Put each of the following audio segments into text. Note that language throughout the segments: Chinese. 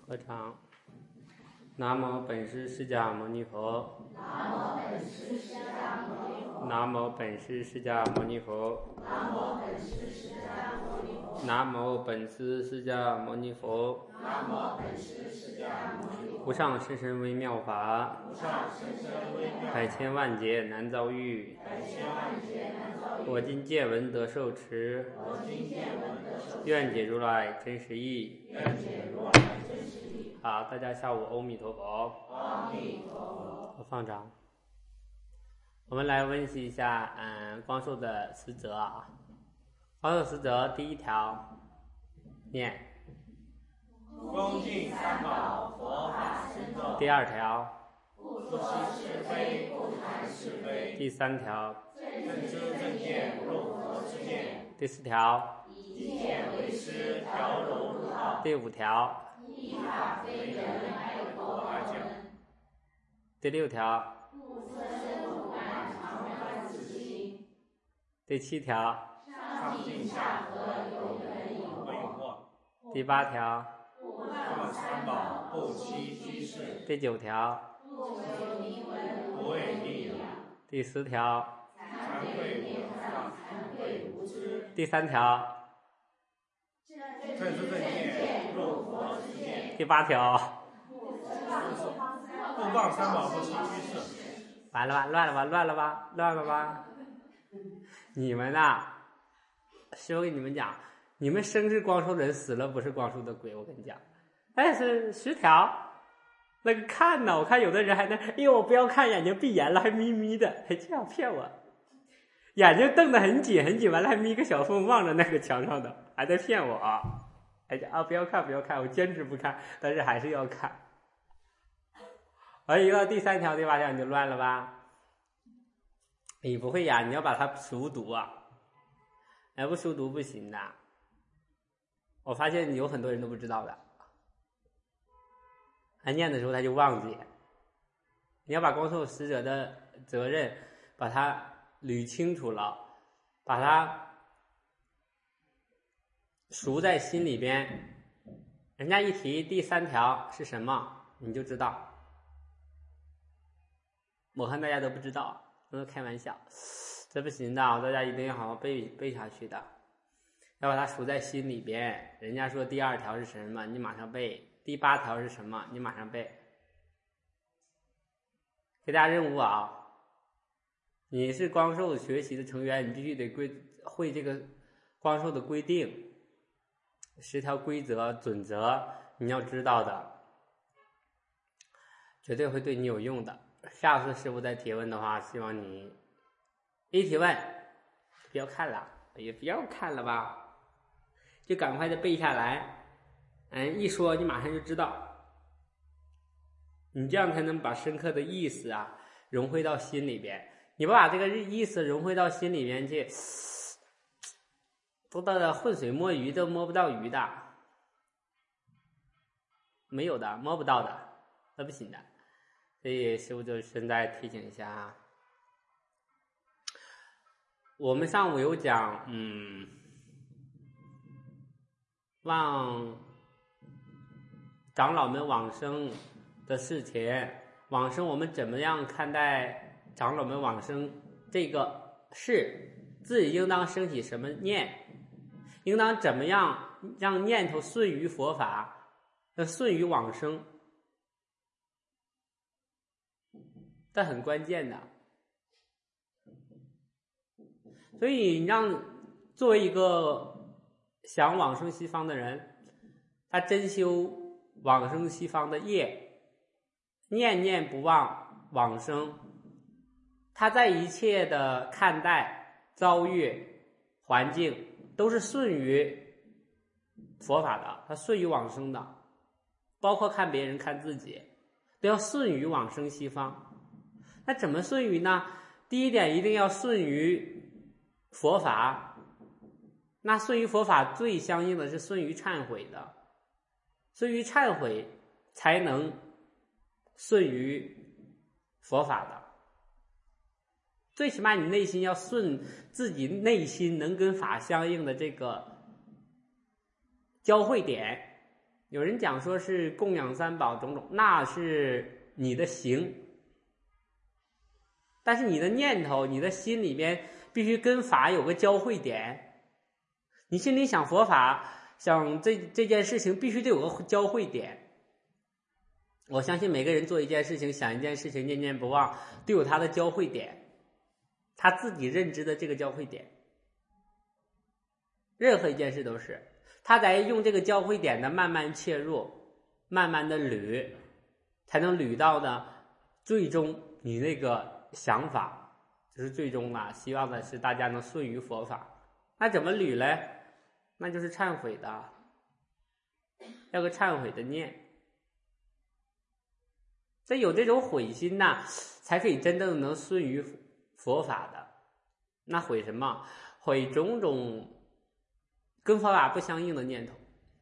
合掌。南无本师释迦牟尼佛。 南无本师释迦牟尼佛。 南无本师释迦牟尼佛。 南无本师释迦牟尼佛。 南无本师释迦牟尼佛。 南无本师释迦牟尼佛。 无上甚深微妙法， 无上甚深微妙法， 百千万劫难遭遇。 百千万劫难遭遇。 我今见闻得受持， 我今见闻得受持， 愿解如来真实义。 愿解如来真实义。 好，大家下午阿弥陀佛。 阿弥陀佛。 我放掌。我们来温习一下，光寿的十则啊。光寿十则第一条，念。 恭敬三宝，佛法深重。 第二条， 不说是非，不谈是非。 第三条， 正知正见，入佛之见。 第四条， 以见为师，调柔入道。 第五条， 依法非人，爱国爱教。 第六条， 不色身不染，常观自心。 第七条， 上进下合，有仁有过。 第八条， 不忘三宝，不欺居士。 第九条， 不求名闻，不为利养。 第十条， 惭愧面上，惭愧无知。 第三条， 正知正见，入佛之见。 第八条。 不忘三宝，不欺居士。 完了吧，乱了吧，乱了吧，乱了吧！你们呐，师父跟你们讲，你们生是光寿人，死了不是光寿的鬼。我跟你讲，是10条。那个看呢，我看有的人还在，哎呦，我不要看，眼睛闭严了，还眯眯的，还这样骗我，眼睛瞪得很紧很紧，完了还眯个小缝望着那个墙上的，还在骗我啊！不要看不要看，我坚持不看，但是还是要看。而一到第三条、第八条你就乱了吧？你不会呀，你要把它熟读啊！不熟读不行的。我发现有很多人都不知道的，他念的时候他就忘记。你要把光寿使者的责任把它捋清楚了，把它熟在心里边。人家一提第三条是什么，你就知道。我看大家都不知道，都是开玩笑，这不行的，大家一定要好好背下去的，要把它熟在心里边。人家说第二条是什么，你马上背；第八条是什么，你马上背。给大家任务啊，你是光寿学习的成员，你必须得会这个光寿的规定，10条规则准则，你要知道的，绝对会对你有用的。下次师父再提问的话，希望你一提问不要看了，也不要看了吧，就赶快的背下来。一说你马上就知道，你这样才能把深刻的意思啊融汇到心里边。你不把这个意思融汇到心里边去，都到了浑水摸鱼都摸不到鱼的，没有的，摸不到的，那不行的。所以师父就现在提醒一下啊，我们上午有讲望长老们往生的事情，往生我们怎么样看待长老们往生这个事，自己应当升起什么念，应当怎么样让念头顺于佛法，顺于往生，这很关键的。所以让作为一个想往生西方的人，他真修往生西方的业，念念不忘往生，他在一切的看待遭遇环境都是顺于佛法的，他顺于往生的，包括看别人看自己都要顺于往生西方。那怎么顺于呢？第一点，一定要顺于佛法。那顺于佛法最相应的是顺于忏悔的，顺于忏悔才能顺于佛法的。最起码你内心要顺自己内心能跟法相应的这个交汇点， 有人讲说是供养三宝种种，那是你的行，但是你的念头，你的心里边必须跟法有个交汇点。你心里想佛法，想这件事情，必须得有个交汇点。我相信每个人做一件事情，想一件事情，念念不忘，都有他的交汇点，他自己认知的这个交汇点。任何一件事都是他在用这个交汇点的慢慢切入，慢慢的捋，才能捋到呢最终你那个想法，就是最终啊，希望的是大家能顺于佛法。那怎么捋嘞？那就是忏悔的，要个忏悔的念。这有这种悔心呐，才可以真正能顺于佛法的。那悔什么？悔种种跟佛法不相应的念头，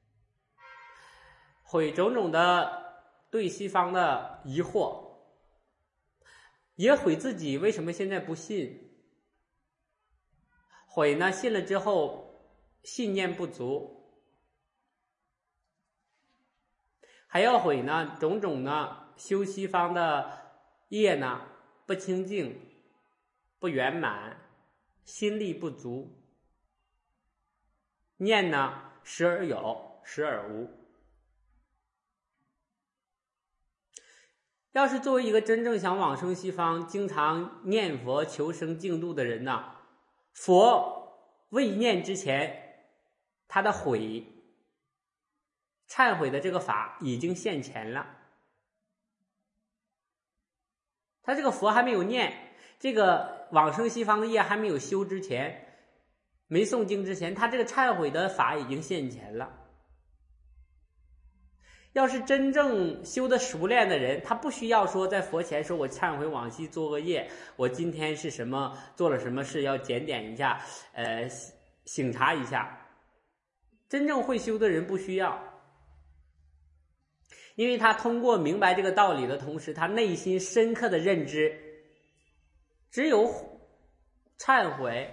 悔种种的对西方的疑惑，也悔自己为什么现在不信，悔呢信了之后信念不足，还要悔呢种种呢修西方的业呢不清净不圆满，心力不足，念呢时而有时而无。要是作为一个真正想往生西方，经常念佛求生净土的人呢，佛未念之前，他的忏悔的这个法已经现前了。他这个佛还没有念，这个往生西方的业还没有修之前，没诵经之前，他这个忏悔的法已经现前了。要是真正修得熟练的人，他不需要说在佛前说我忏悔往昔做恶业，我今天是什么做了什么事要检点一下，省察一下。真正会修的人不需要，因为他通过明白这个道理的同时，他内心深刻的认知，只有忏悔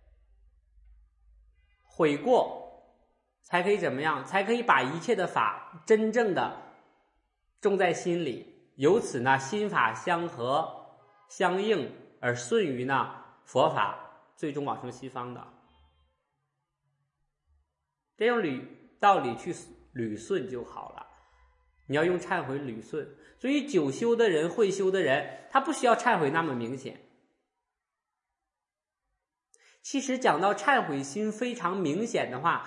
悔过，才可以怎么样？才可以把一切的法真正的种在心里，由此呢心法相合相应，而顺于呢佛法，最终往生西方的。这用道理去捋顺就好了。你要用忏悔捋顺，所以久修的人会修的人，他不需要忏悔那么明显。其实讲到忏悔心非常明显的话，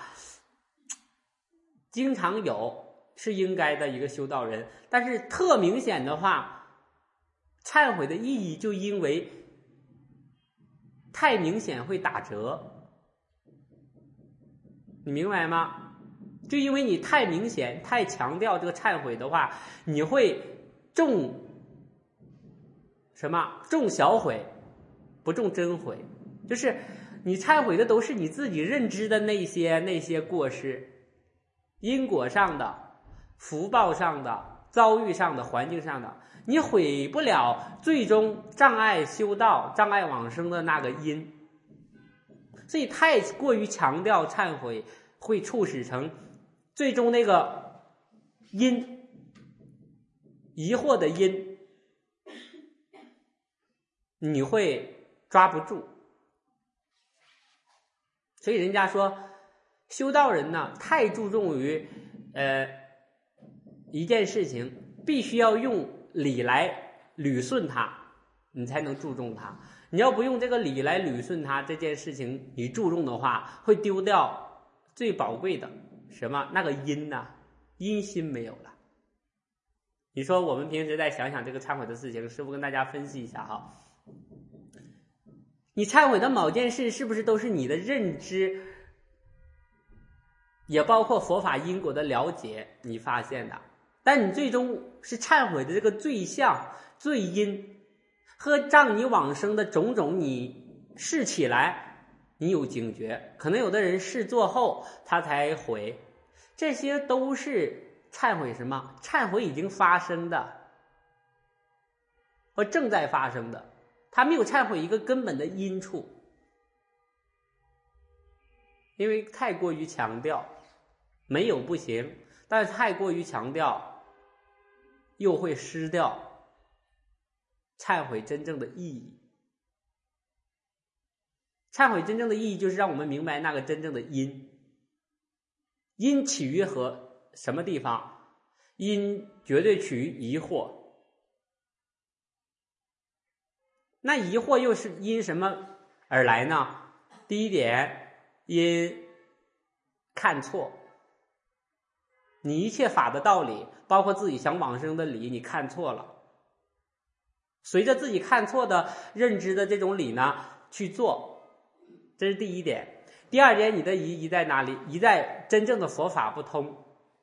经常有是应该的一个修道人，但是特明显的话，忏悔的意义就因为太明显会打折。你明白吗？就因为你太明显太强调这个忏悔的话，你会重什么？重小悔不重真悔。就是你忏悔的都是你自己认知的那些过失，因果上的、福报上的、遭遇上的、环境上的，你悔不了最终障碍修道、障碍往生的那个因。所以太过于强调忏悔，会促使成最终那个因，疑惑的因，你会抓不住。所以人家说修道人呢太注重于一件事情，必须要用理来捋顺它，你才能注重它。你要不用这个理来捋顺它，这件事情你注重的话，会丢掉最宝贵的什么？那个因呐，因心没有了。你说我们平时再想想这个忏悔的事情，师父跟大家分析一下哈。你忏悔的某件事是不是都是你的认知，也包括佛法因果的了解你发现的？但你最终是忏悔的这个罪相、罪因和让你往生的种种，你试起来你有警觉。可能有的人试做后他才悔，这些都是忏悔什么？忏悔已经发生的和正在发生的，他没有忏悔一个根本的因处。因为太过于强调没有不行， 但是太过于强调，又会失掉忏悔真正的意义。忏悔真正的意义就是让我们明白那个真正的因。因起于什么地方？因绝对起于疑惑。那疑惑又是因什么而来呢？第一点，因看错。你一切法的道理，包括自己想往生的理，你看错了。随着自己看错的认知的这种理呢去做，这是第一点。第二点，你的疑在哪里？疑在真正的佛法不通。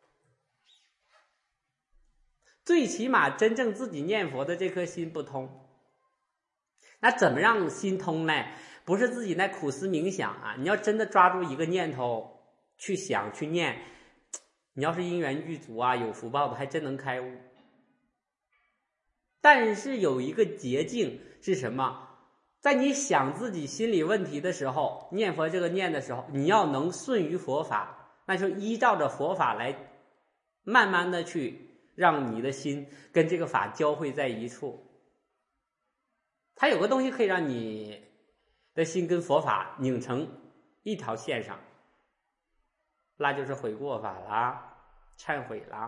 最起码真正自己念佛的这颗心不通。那怎么让心通呢？不是自己在苦思冥想啊，你要真的抓住一个念头去想去念，你要是因缘具足啊，有福报的还真能开悟。但是有一个捷径是什么？在你想自己心理问题的时候，念佛这个念的时候，你要能顺于佛法，那就依照着佛法来慢慢的去让你的心跟这个法交汇在一处。它有个东西可以让你的心跟佛法拧成一条线上，那就是悔过法啦，忏悔啦。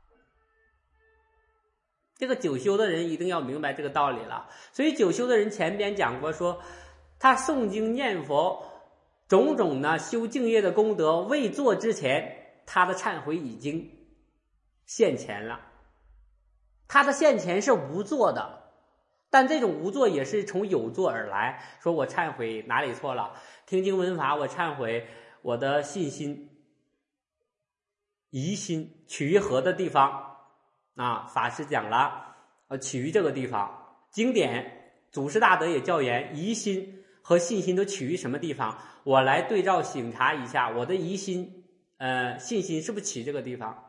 这个久修的人一定要明白这个道理了。所以久修的人前边讲过说，他诵经念佛种种呢修净业的功德未做之前，他的忏悔已经现前了。他的现前是无做的，但这种无做也是从有做而来。说我忏悔哪里错了，听经闻法我忏悔我的信心疑心起于何的地方啊，法师讲了起于这个地方。经典祖师大德也教言，疑心和信心都起于什么地方，我来对照省察一下，我的疑心信心是不是起这个地方。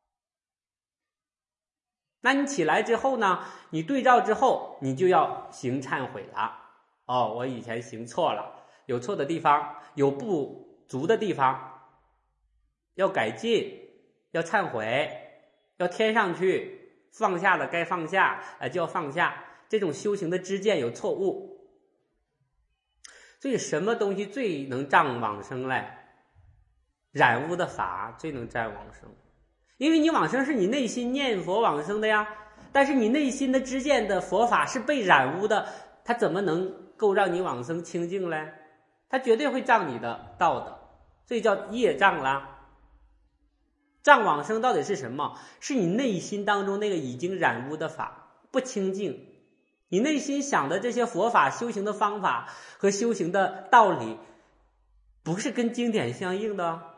那你起来之后呢，你对照之后，你就要行忏悔了。我以前行错了，有错的地方，有不足的地方，要改进，要忏悔，要添上去，放下的该放下就要放下。这种修行的知见有错误。所以什么东西最能障往生嘞？染污的法最能障往生。因为你往生是你内心念佛往生的呀，但是你内心的知见的佛法是被染污的，它怎么能够让你往生清净嘞？它绝对会障你的道的，所以叫业障啦。障往生到底是什么？是你内心当中那个已经染污的法不清净，你内心想的这些佛法修行的方法和修行的道理不是跟经典相应的，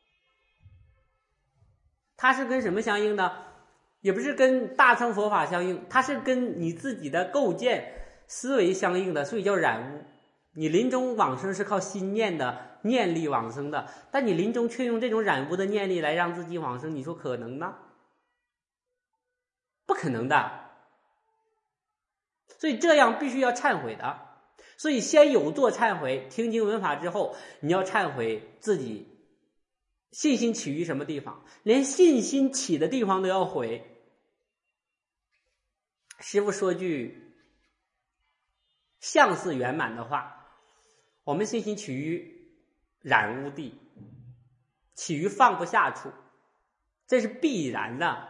它是跟什么相应的？也不是跟大乘佛法相应，它是跟你自己的构建思维相应的，所以叫染污。你临终往生是靠心念的念力往生的，但你临终却用这种染污的念力来让自己往生，你说可能吗？不可能的。所以这样必须要忏悔的。所以先有做忏悔，听经闻法之后，你要忏悔自己信心起于什么地方，连信心起的地方都要毁。师父说句相似圆满的话，我们信心起于染污地，起于放不下处，这是必然的。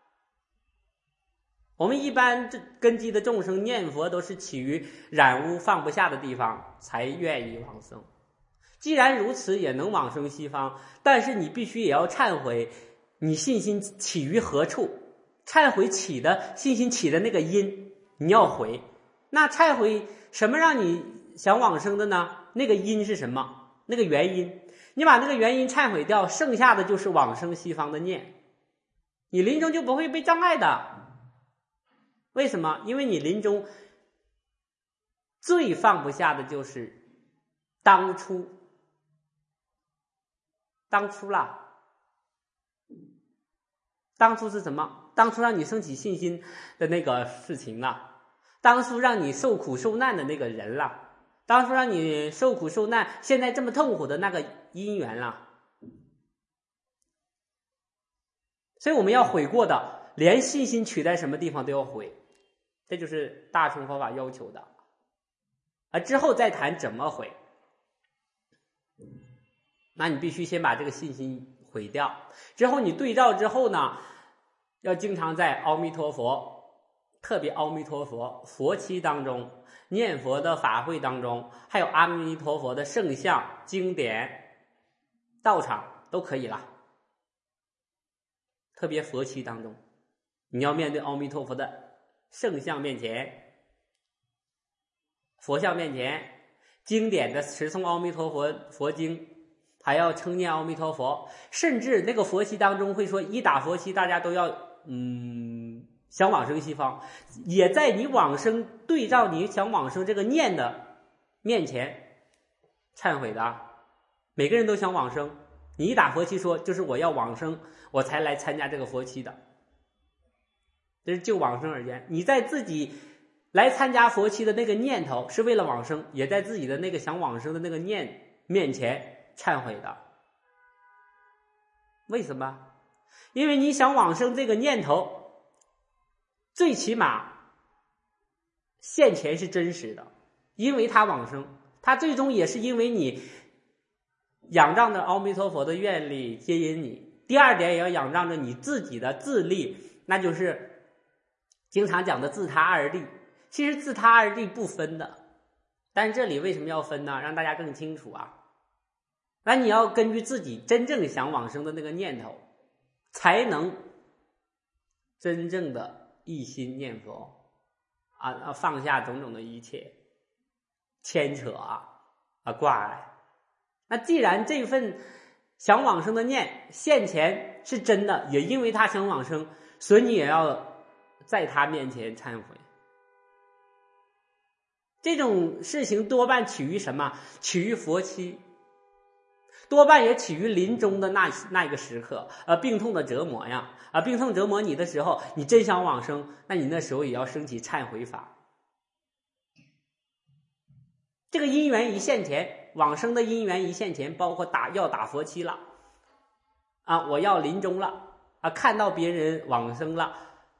我们一般根基的众生念佛都是起于染污放不下的地方才愿意往生。既然如此，也能往生西方，但是你必须也要忏悔你信心起于何处，忏悔起的信心起的那个因你要回。那忏悔什么让你想往生的呢？那个因是什么？那个原因，你把那个原因忏悔掉，剩下的就是往生西方的念，你临终就不会被障碍的。为什么？因为你临终最放不下的就是当初啦。当初是什么？当初让你升起信心的那个事情了，当初让你受苦受难的那个人了，当初让你受苦受难现在这么痛苦的那个因缘了。 所以我们要悔过的，连信心取在什么地方都要悔，这就是大乘佛法要求的。之后再谈怎么悔，那你必须先把这个信心毁掉，之后你对照之后呢，要经常在阿弥陀佛，特别阿弥陀佛佛期当中，念佛的法会当中，还有阿弥陀佛的圣像、经典、道场都可以了。特别佛期当中，你要面对阿弥陀佛的圣像面前、佛像面前，经典的持诵阿弥陀佛佛经，还要称念阿弥陀佛，甚至那个佛期当中会说，一打佛期大家都要想往生西方，也在你往生对照你想往生这个念的面前忏悔的。每个人都想往生，你一打佛期说就是我要往生，我才来参加这个佛期的，这是就往生而言。你在自己来参加佛期的那个念头是为了往生，也在自己的那个想往生的那个念面前忏悔的。为什么？因为你想往生这个念头最起码现前是真实的，因为他往生，他最终也是因为你仰仗着阿弥陀佛的愿力接引你。第二点也要仰仗着你自己的自力，那就是经常讲的自他二力。其实自他二力不分的，但是这里为什么要分呢？让大家更清楚啊。那你要根据自己真正想往生的那个念头，才能真正的一心念佛放下种种的一切牵扯挂碍。那既然这份想往生的念现前是真的，也因为他想往生，所以你也要在他面前忏悔。这种事情多半起于什么？起于佛期，多半也起于临终的那一个时刻，病痛的折磨呀，病痛折磨你的时候，你真想往生，那你那时候也要升起忏悔法。这个因缘一现前，往生的因缘一现前，包括要打佛期了我要临终了看到别人往生了，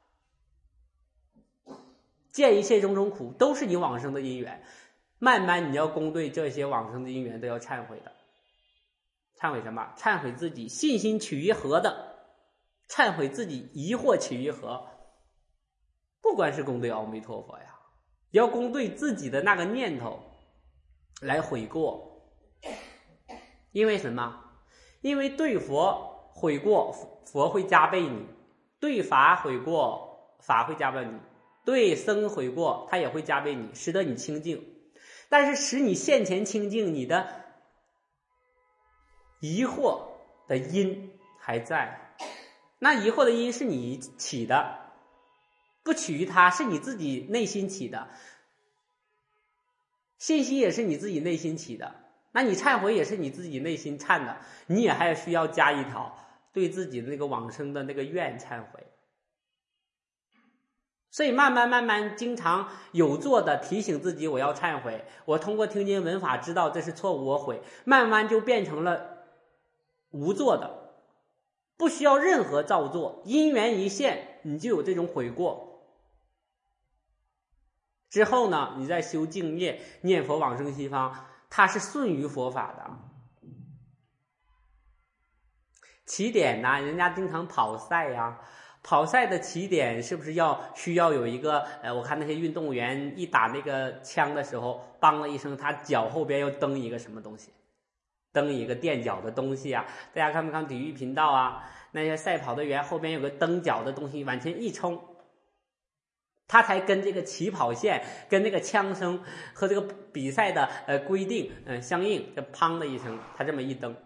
见一切种种苦，都是你往生的因缘。慢慢你要攻对这些往生的因缘，都要忏悔的。忏悔什么？忏悔自己信心起于何的，忏悔自己疑惑起于何。不管是攻对阿弥陀佛呀，也要攻对自己的那个念头来悔过。因为什么？因为对佛悔过，佛会加倍你；对法悔过，法会加倍你；对僧悔过，他也会加倍你，使得你清净。但是使你现前清净，你的疑惑的因还在。那疑惑的因是你起的，不起于他，是你自己内心起的。信息也是你自己内心起的，那你忏悔也是你自己内心忏的，你也还需要加一套对自己的那个往生的那个愿忏悔。所以慢慢经常有做的提醒自己，我要忏悔，我通过听经闻法知道这是错误，我悔，慢慢就变成了无做的，不需要任何造作，因缘一现你就有这种悔过。之后呢，你再修净业念佛往生西方，它是顺于佛法的。起点呢，人家经常跑赛呀，跑赛的起点是不是需要有一个我看那些运动员一打那个枪的时候，梆了一声，他脚后边要蹬一个什么东西，蹬一个垫脚的东西啊。大家看没看体育频道啊？那些赛跑的员后边有个蹬脚的东西，往前一冲，他才跟这个起跑线跟那个枪声和这个比赛的规定相应，就砰的一声，他这么一蹬，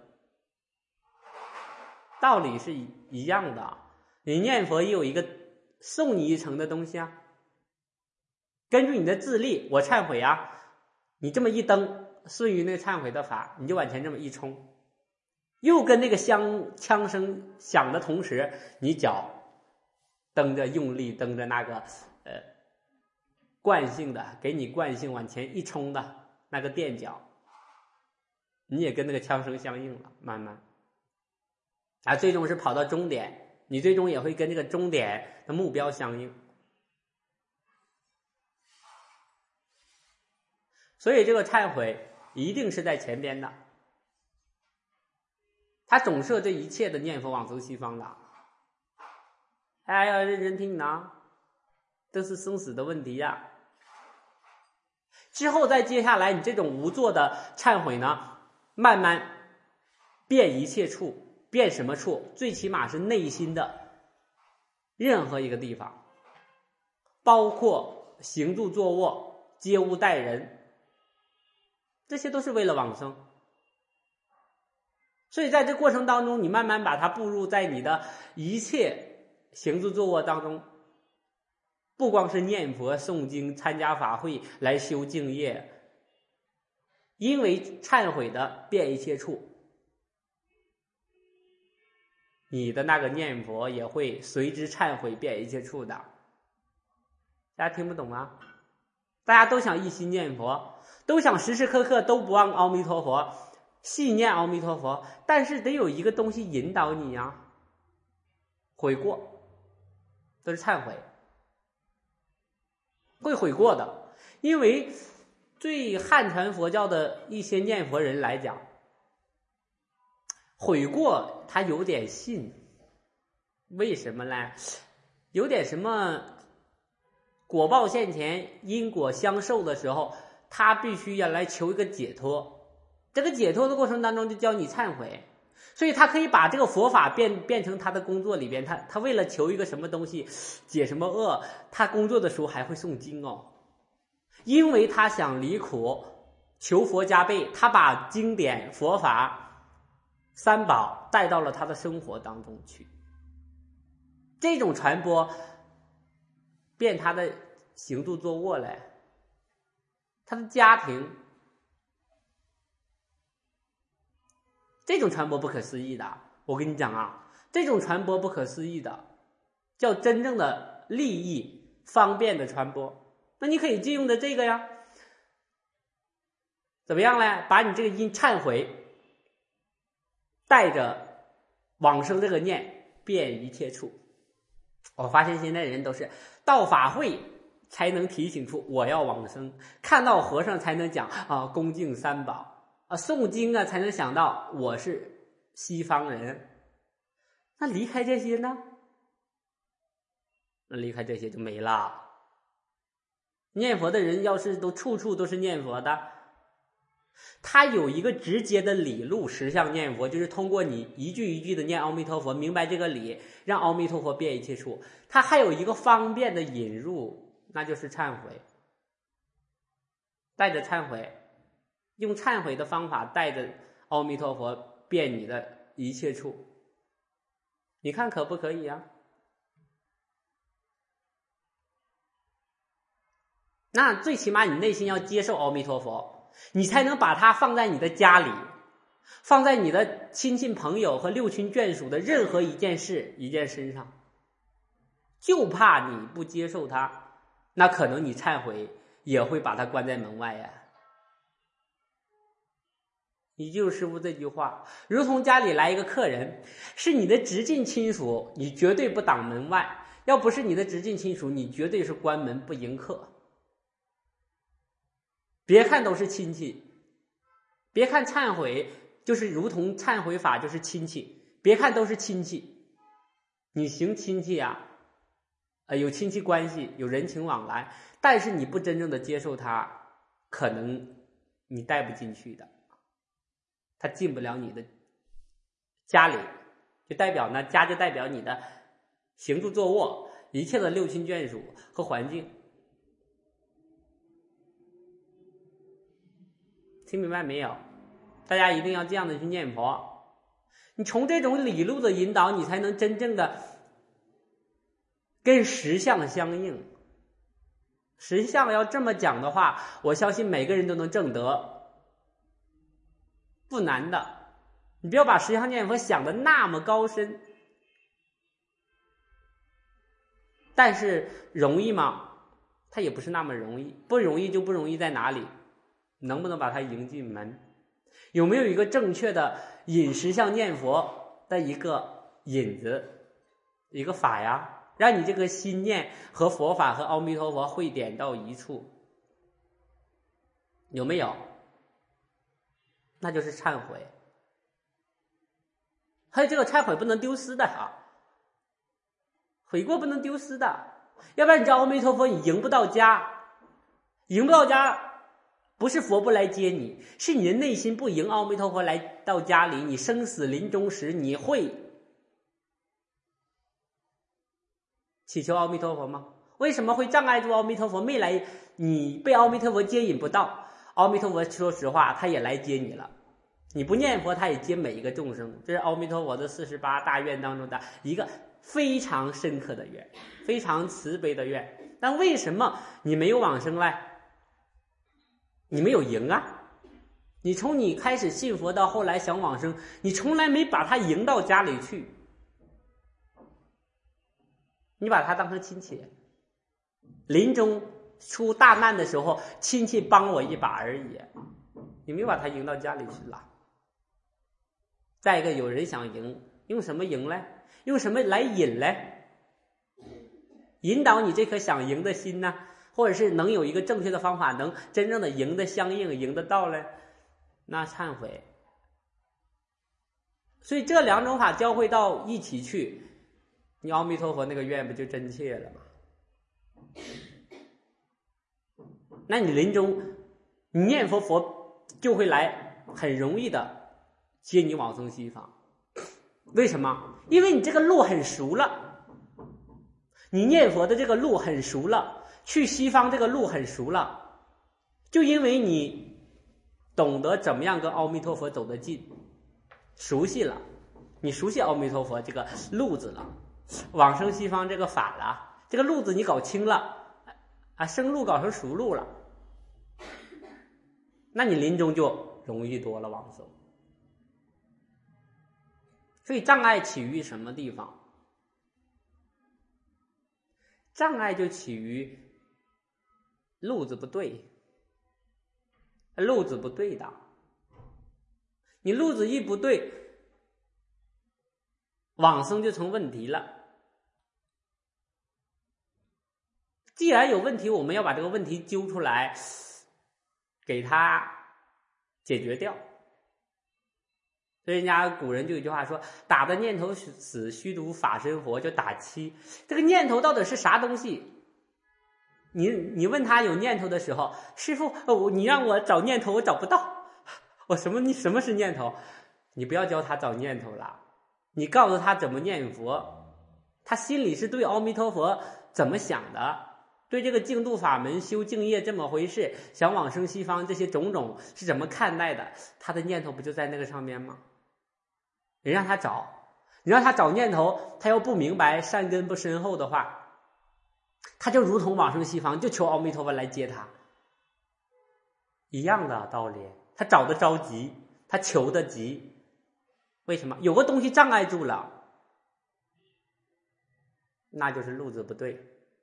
道理是一样的。你念佛也有一个送你一程的东西啊，根据你的自力，我忏悔你这么一蹬，顺于那个忏悔的法，你就往前这么一冲，又跟那个枪声响的同时，你脚蹬着用力，蹬着那个惯性的给你惯性往前一冲的那个垫脚，你也跟那个枪声相应了，慢慢最终是跑到终点， 你最终也会跟这个终点的目标相应。所以这个忏悔一定是在前边的，他总摄这一切的念佛往生西方的。哎呀，认真听呢，这是生死的问题呀。之后再接下来，你这种无作的忏悔呢，慢慢变一切处，变什么处？最起码是内心的任何一个地方，包括行住坐卧、接物待人，这些都是为了往生。所以在这过程当中，你慢慢把它步入在你的一切行住坐卧当中，不光是念佛、诵经、参加法会来修净业，因为忏悔的变一切处，你的那个念佛也会随之忏悔变一切处的。大家听不懂啊？大家都想一心念佛，都想时时刻刻都不忘阿弥陀佛，细念阿弥陀佛，但是得有一个东西引导你啊，悔过，都是忏悔，会悔过的。因为对汉传佛教的一些念佛人来讲，悔过他有点信，为什么呢？有点什么果报现前，因果相受的时候，他必须要来求一个解脱。这个解脱的过程当中就教你忏悔，所以他可以把这个佛法变成他的工作里边，他为了求一个什么东西，解什么恶，他工作的时候还会诵经哦，因为他想离苦求佛加倍，他把经典佛法三宝带到了他的生活当中去。这种传播变他的行住坐卧来，他的家庭，这种传播不可思议的。我跟你讲啊，这种传播不可思议的叫真正的利益方便的传播。那你可以借用的这个呀，怎么样呢？把你这个因忏悔带着往生这个念遍一切处。我发现现在人都是到法会才能提醒出我要往生，看到和尚才能讲啊恭敬三宝啊，诵经啊才能想到我是西方人。那离开这些呢？那离开这些就没了。念佛的人要是都处处都是念佛的，他有一个直接的理路实相念佛，就是通过你一句一句的念阿弥陀佛，明白这个理，让阿弥陀佛遍一切处。他还有一个方便的引入，那就是忏悔。带着忏悔，用忏悔的方法带着阿弥陀佛遍你的一切处，你看可不可以啊？那最起码你内心要接受阿弥陀佛，你才能把它放在你的家里，放在你的亲戚朋友和六亲眷属的任何一件事一件身上。就怕你不接受它，那可能你忏悔也会把它关在门外呀。你记住师父这句话，如同家里来一个客人，是你的直近亲属，你绝对不挡门外，要不是你的直近亲属，你绝对是关门不迎客。别看都是亲戚，别看忏悔就是如同忏悔法就是亲戚，别看都是亲戚，你行亲戚啊，有亲戚关系，有人情往来，但是你不真正的接受他，可能你带不进去的，他进不了你的家里，就代表呢，家就代表你的行住坐卧一切的六亲眷属和环境。听明白没有？大家一定要这样的去念佛，你从这种理路的引导，你才能真正的跟实相相应。实相要这么讲的话，我相信每个人都能证得，不难的。你不要把实相念佛想得那么高深，但是容易吗？它也不是那么容易。不容易就不容易在哪里？能不能把它迎进门？有没有一个正确的引实相念佛的一个引子？ 一个法呀，让你这个心念和佛法和阿弥陀佛汇点到一处，有没有？那就是忏悔。还有这个忏悔不能丢失的悔过不能丢失的，要不然你叫阿弥陀佛你迎不到家，迎不到家不是佛不来接你，是你的内心不迎阿弥陀佛来到家里，你生死临终时你会祈求阿弥陀佛吗？为什么会障碍住阿弥陀佛没来？你被阿弥陀佛接引不到，阿弥陀佛说实话他也来接你了，你不念佛他也接每一个众生，这是阿弥陀佛的48大愿当中的一个非常深刻的愿，非常慈悲的愿。但为什么你没有往生呢？你没有迎啊，你从你开始信佛到后来想往生，你从来没把他迎到家里去，你把他当成亲戚，临终出大难的时候亲戚帮我一把而已，你没把他迎到家里去了。再一个，有人想迎，用什么迎呢？用什么来引呢？引导你这颗想迎的心呢？或者是能有一个正确的方法，能真正的迎的相应，迎得到呢？那忏悔。所以这两种法交汇到一起去，你阿弥陀佛那个愿不就真切了吗？那你临终你念佛，佛就会来很容易的接你往生西方。为什么？因为你这个路很熟了，你念佛的这个路很熟了，去西方这个路很熟了，就因为你懂得怎么样跟阿弥陀佛走得近，熟悉了，你熟悉阿弥陀佛这个路子了，往生西方这个法了，这个路子你搞清了生路搞成熟路了，那你临终就容易多了往生。所以障碍起于什么地方？障碍就起于路子不对，路子不对的，你路子一不对，往生就成问题了。既然有问题，我们要把这个问题揪出来，给它解决掉。所以人家古人就有一句话说，打的念头死，虚度法身活，就打七。这个念头到底是啥东西？你问他有念头的时候，师父你让我找念头我找不到，我什么是念头？你不要教他找念头了，你告诉他怎么念佛，他心里是对阿弥陀佛怎么想的，对这个净土法门修净业这么回事，想往生西方这些种种是怎么看待的，他的念头不就在那个上面吗？你让他找，你让他找念头，他要不明白善根不深厚的话，他就如同往生西方，就求阿弥陀佛来接他，一样的道理。他找得着急，他求得急，为什么？有个东西障碍住了，那就是路子不对。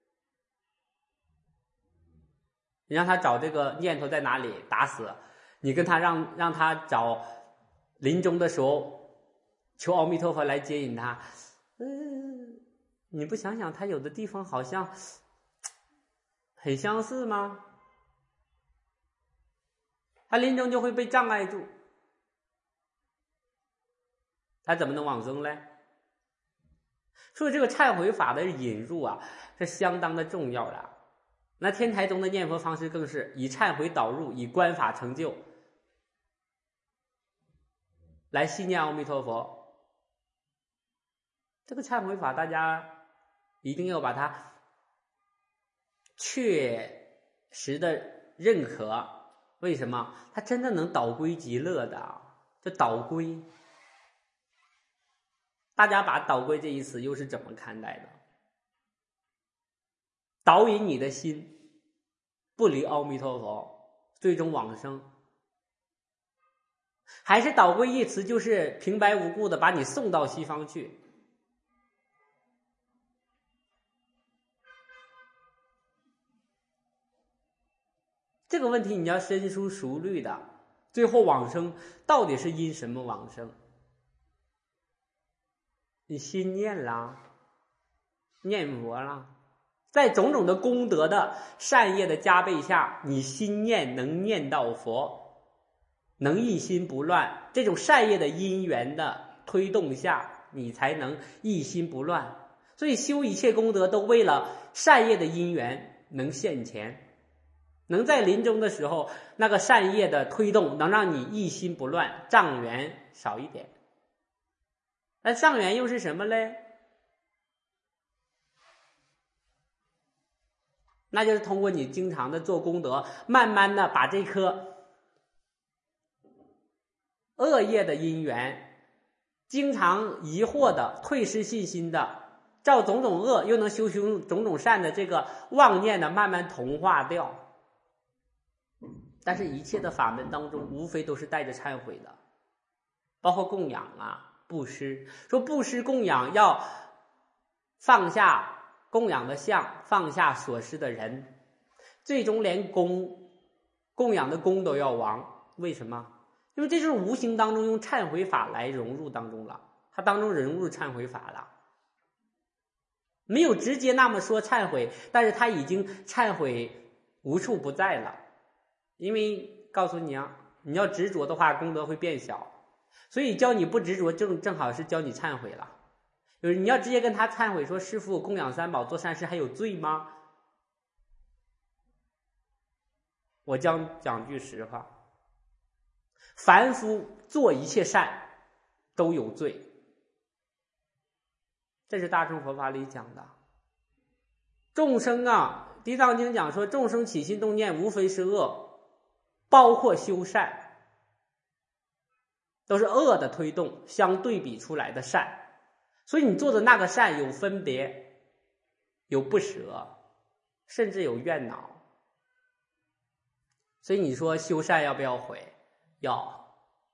你让他找这个念头在哪里，打死。你跟他让他找临终的时候求阿弥陀佛来接引他，你不想想他有的地方好像很相似吗？他临终就会被障碍住，他怎么能往生呢？所以这个忏悔法的引入是相当的重要的。那天台宗的念佛方式更是以忏悔导入，以观法成就，来信念阿弥陀佛。这个忏悔法大家一定要把它确实的认可。为什么？它真的能导归极乐的，这导归。大家把导归这一词又是怎么看待的？导引你的心不离阿弥陀佛，最终往生，还是导归一词就是平白无故的把你送到西方去？这个问题你要深思熟虑的，最后往生到底是因什么往生？你心念啦， 念佛了。在种种的功德的善业的加倍下，你心念能念到佛，能一心不乱，这种善业的因缘的推动下，你才能一心不乱。所以修一切功德都为了善业的因缘能现前，能在临终的时候，那个善业的推动能让你一心不乱，障缘少一点。那障缘又是什么嘞？那就是通过你经常的做功德，慢慢的把这颗恶业的因缘，经常疑惑的、退失信心的，造种种恶又能修种种善的这个妄念的慢慢同化掉。但是一切的法门当中，无非都是带着忏悔的，包括供养啊、布施。说布施供养要放下供养的相，放下所施的人，最终连供养的功都要亡。为什么？因为这就是无形当中用忏悔法来融入当中了，它当中融入忏悔法了，没有直接那么说忏悔，但是他已经忏悔无处不在了。因为告诉你啊，你要执着的话，功德会变小，所以教你不执着，正好是教你忏悔了。就是你要直接跟他忏悔说，师父供养三宝做善事还有罪吗？我讲句实话，凡夫做一切善都有罪，这是大乘佛法里讲的。众生啊，地藏经讲说，众生起心动念无非是恶，包括修善，都是恶的推动相对比出来的善。所以你做的那个善有分别，有不舍，甚至有怨恼。所以你说修善要不要悔？要。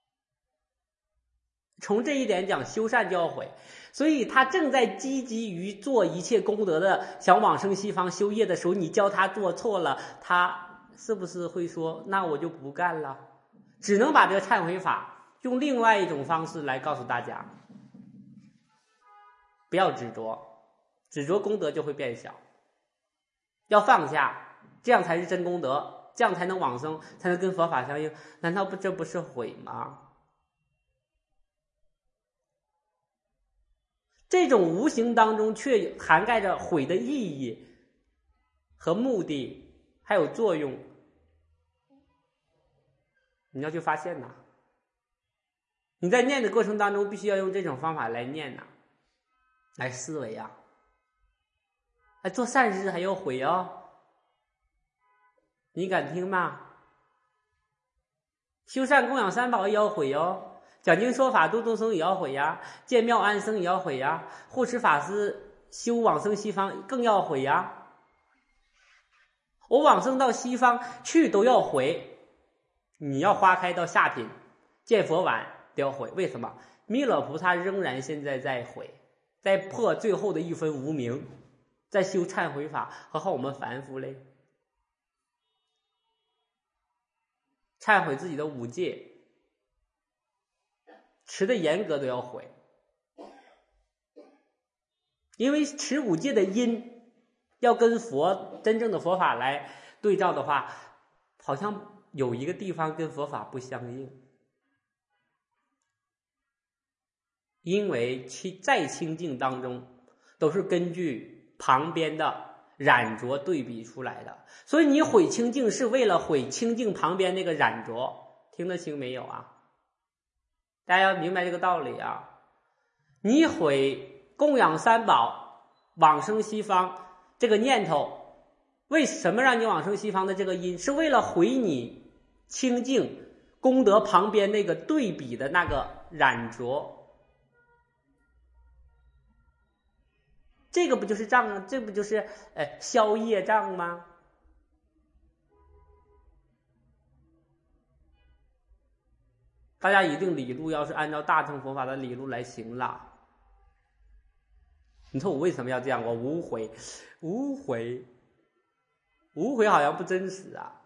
从这一点讲，修善就要悔。所以他正在积极于做一切功德的，想往生西方修业的时候，你教他做错了，他是不是会说那我就不干了？只能把这个忏悔法用另外一种方式来告诉大家，不要执着，执着功德就会变小，要放下，这样才是真功德，这样才能往生，才能跟佛法相应。难道这不是悔吗？这种无形当中却涵盖着悔的意义和目的还有作用，你要去发现呐。你在念的过程当中必须要用这种方法来念呐，来思维啊。做善事还要悔哦，你敢听吗？修善供养三宝也要悔哦，讲经说法度众生也要悔呀，建庙安僧也要悔呀，护持法师修往生西方更要悔呀。我往生到西方去都要悔，你要花开到下品见佛晚都要悔。为什么？弥勒菩萨仍然现在在悔，在破最后的一分无明，在修忏悔法，何况我们凡夫嘞？忏悔自己的五戒，持的严格都要悔，因为持五戒的因要跟真正的佛法来对照的话，好像有一个地方跟佛法不相应。因为在清净当中都是根据旁边的染浊对比出来的，所以你毁清净是为了毁清净旁边那个染浊，听得清没有啊？大家要明白这个道理啊！你毁供养三宝往生西方这个念头，为什么让你往生西方的这个因，是为了毁你清净功德旁边那个对比的那个染浊。这个不就是障吗？这不就是消业障吗？大家一定理路要是按照大乘佛法的理路来行了。你说我为什么要这样？我无悔，无悔好像不真实啊，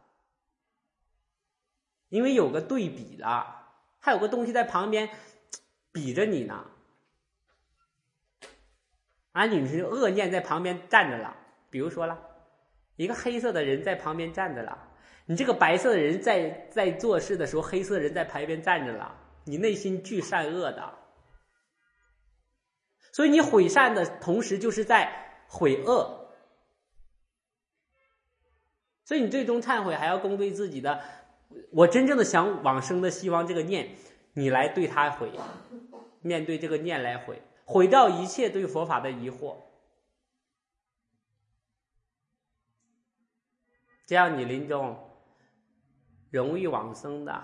因为有个对比了，还有个东西在旁边比着你呢。 啊，你是恶念在旁边站着了，比如说了，一个黑色的人在旁边站着了，你这个白色的人在做事的时候，黑色的人在旁边站着了，你内心具善恶的，所以你毁善的同时就是在毁恶，所以你最终忏悔还要攻对自己的，我真正的想往生的希望这个念，你来对他毁，面对这个念来毁，毁掉一切对佛法的疑惑，这样你临终容易往生的。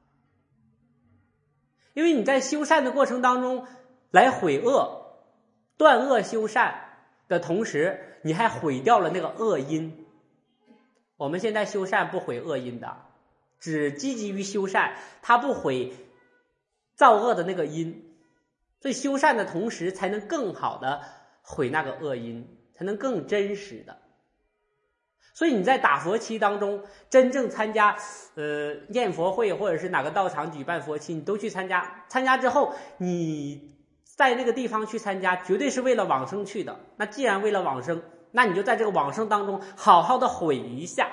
因为你在修善的过程当中来毁恶，断恶修善的同时，你还毁掉了那个恶因。我们现在修善不毁恶因的，只积极于修善，它不毁造恶的那个因，所以修善的同时才能更好的毁那个恶因，才能更真实的。所以你在打佛期当中真正参加念佛会或者是哪个道场举办佛期，你都去参加，参加之后你在那个地方去参加绝对是为了往生去的，那既然为了往生，那你就在这个往生当中好好的毁一下，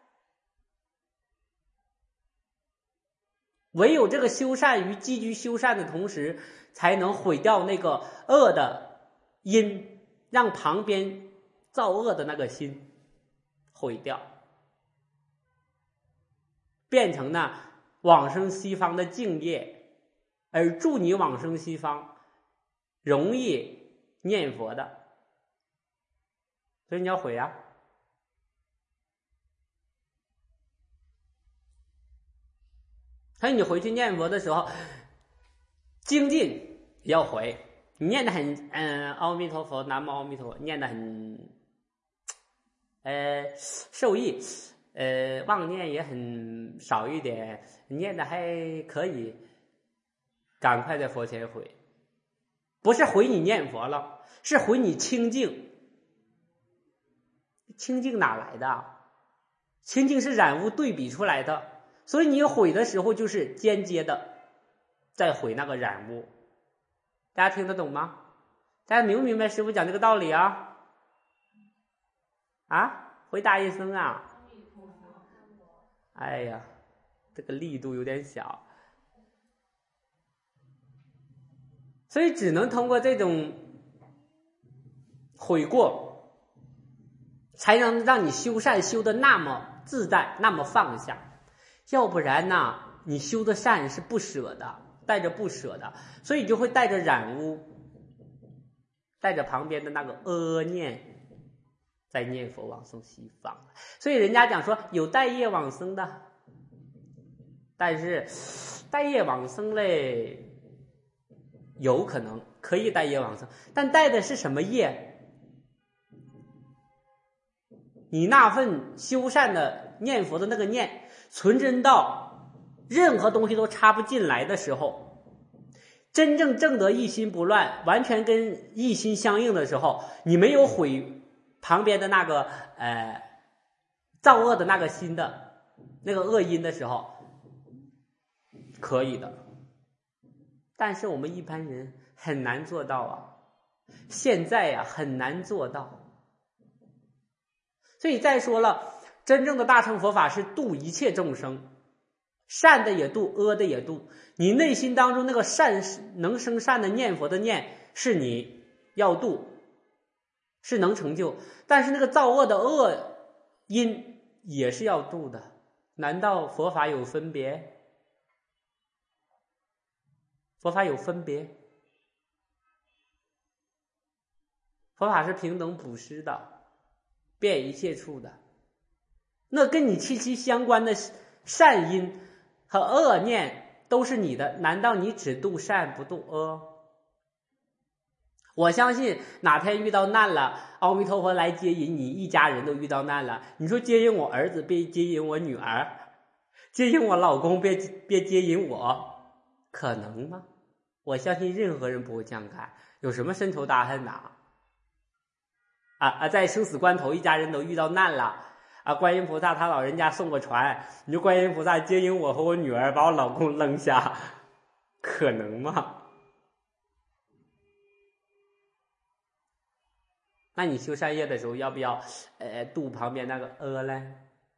唯有这个修善于积极修善的同时，才能毁掉那个恶的因，让旁边造恶的那个心毁掉，变成呢往生西方的净业，而助你往生西方容易念佛的，所以你要毁啊。所以你回去念佛的时候，精进要回，你念得很阿弥陀佛，南无阿弥陀佛，念得很受益，妄念也很少一点，念的还可以，赶快在佛前回，不是回你念佛了，是回你清净。清净哪来的？清净是染污对比出来的，所以你毁的时候就是间接的在毁那个染污。大家听得懂吗？大家明不明白师父讲这个道理啊？回答一声啊！哎呀，这个力度有点小，所以只能通过这种悔过，才能让你修善修得那么自在，那么放下。要不然呢，你修的善是不舍的，带着不舍的，所以就会带着染污，带着旁边的那个恶念在念佛往生西方。所以人家讲说有带业往生的，但是带业往生嘞，有可能可以带业往生，但带的是什么业？你那份修善的念佛的那个念纯真到任何东西都插不进来的时候，真正正得一心不乱，完全跟一心相应的时候，你没有毁旁边的那个造恶的那个心的那个恶因的时候，可以的。但是我们一般人很难做到啊，现在呀很难做到。所以再说了，真正的大乘佛法是度一切众生，善的也度，恶的也度。你内心当中那个善能生善的念佛的念是你要度，是能成就，但是那个造恶的恶因也是要度的。难道佛法有分别？佛法有分别？佛法是平等普施的，遍一切处的。那跟你息息相关的善因和恶念都是你的，难道你只度善不度恶？我相信哪天遇到难了，阿弥陀佛来接引你，一家人都遇到难了，你说接引我儿子，别接引我女儿，接引我老公，别接引我，可能吗？我相信任何人不会这样干，有什么深仇大恨呐？在生死关头，一家人都遇到难了观音菩萨他老人家送个船，你说观音菩萨接引我和我女儿，把我老公扔下，可能吗？ 那你修善业的时候要不要度旁边那个嘞？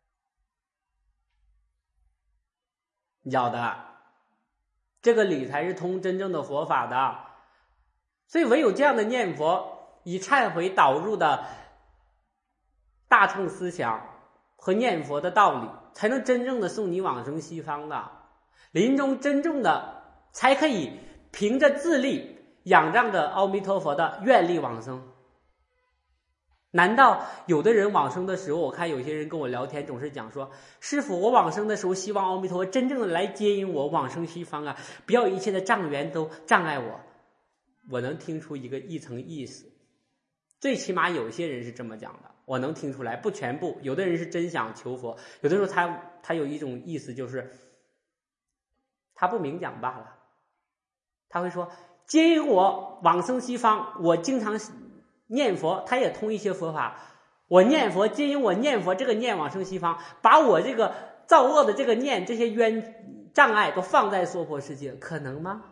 要的，这个理才是通真正的佛法的。所以唯有这样的念佛，以忏悔导入的大乘思想和念佛的道理，才能真正的送你往生西方的。临终真正的才可以凭着自力仰仗着阿弥陀佛的愿力往生。难道有的人往生的时候，我看有些人跟我聊天总是讲说，师父，我往生的时候希望阿弥陀佛真正的来接引我往生西方啊，不要一切的障缘都障碍我。我能听出一层意思，最起码有些人是这么讲的，我能听出来，不全部。有的人是真想求佛，有的时候他有一种意思，就是他不明讲罢了。他会说接引我往生西方，我经常念佛，他也通一些佛法，我念佛接引我念佛，这个念往生西方，把我这个造恶的这个念这些冤障碍都放在娑婆世界，可能吗？